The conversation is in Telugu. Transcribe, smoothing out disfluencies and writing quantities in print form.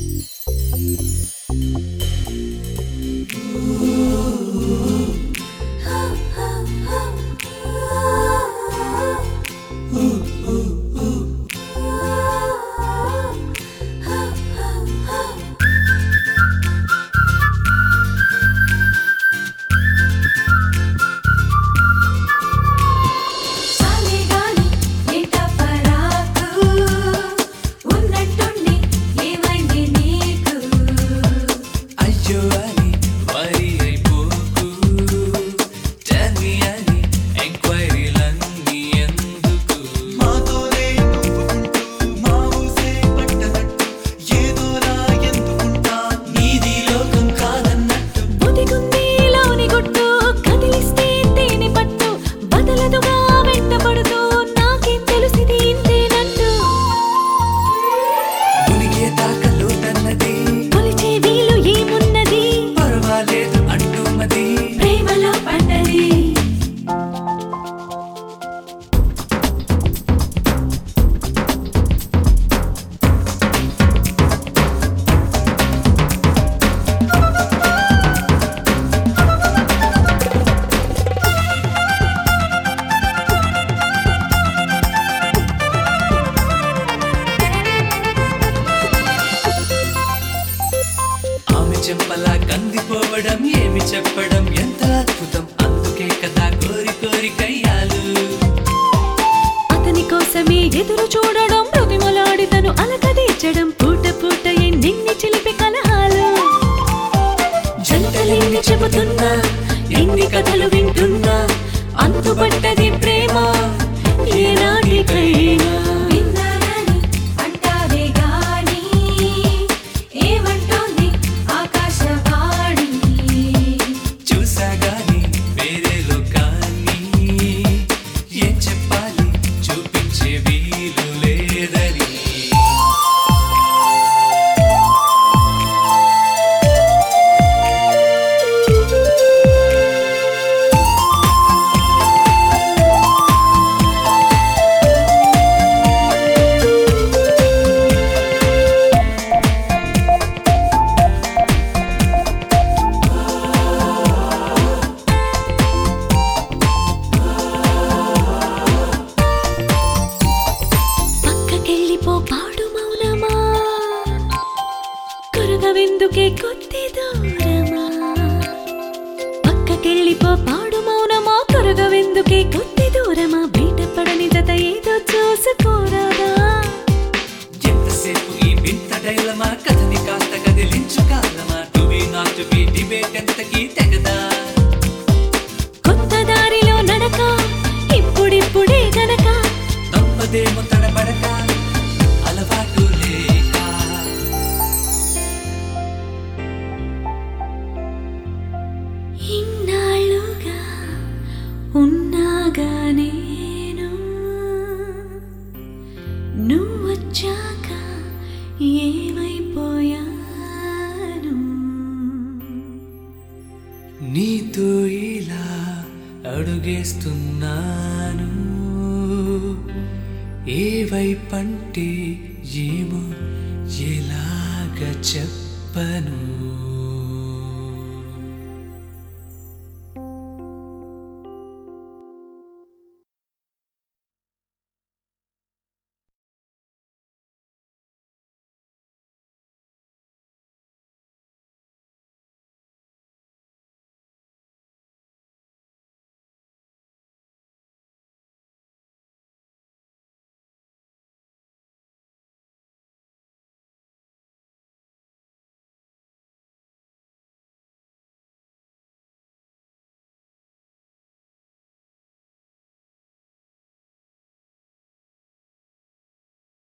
చెంపలా కందిపోవడం ఏమి చెప్పడం ఎంత అద్భుతం అందుకే కదా కోరి కోరి కయ్యాలు అతని కోసమే ఎదురు చూడడం ప్రతిమలాడి తను అలకదీర్చడం పూట పూట ఎన్ని చిలిపి కలహాలు జంటలెన్ని చెబుతున్నా ఎన్ని కథలు వింటున్నా అంతుపట్టది ప్రేమ ఏనాటికైనా ఎందుకే కొద్ది దూరమా పక్కకెళ్ళిపో పాడు మౌనమా కరగవెందుకే కొద్ది దూరమా బయటపడని దత ఏదో చూసుకోరాదా ఎంతసేపు ఈ వింత డైలమా కథని కాస్త కదిలించు కాలమా to be not to be debate ఎంతకీ తెగదా కొత్త దారిలో నడక ఇప్పుడిప్పుడే గనక తప్పదేమో తడబడక అలవాటు లేక ఇన్నాళ్ళుగా ఉన్నాగా నేను నువ్వొచ్చాక ఏమైపోయాను నీతో ఇలా అడుగేస్తున్నాను ఏ వైపంటే ఏమో ఎలాగ చెప్పను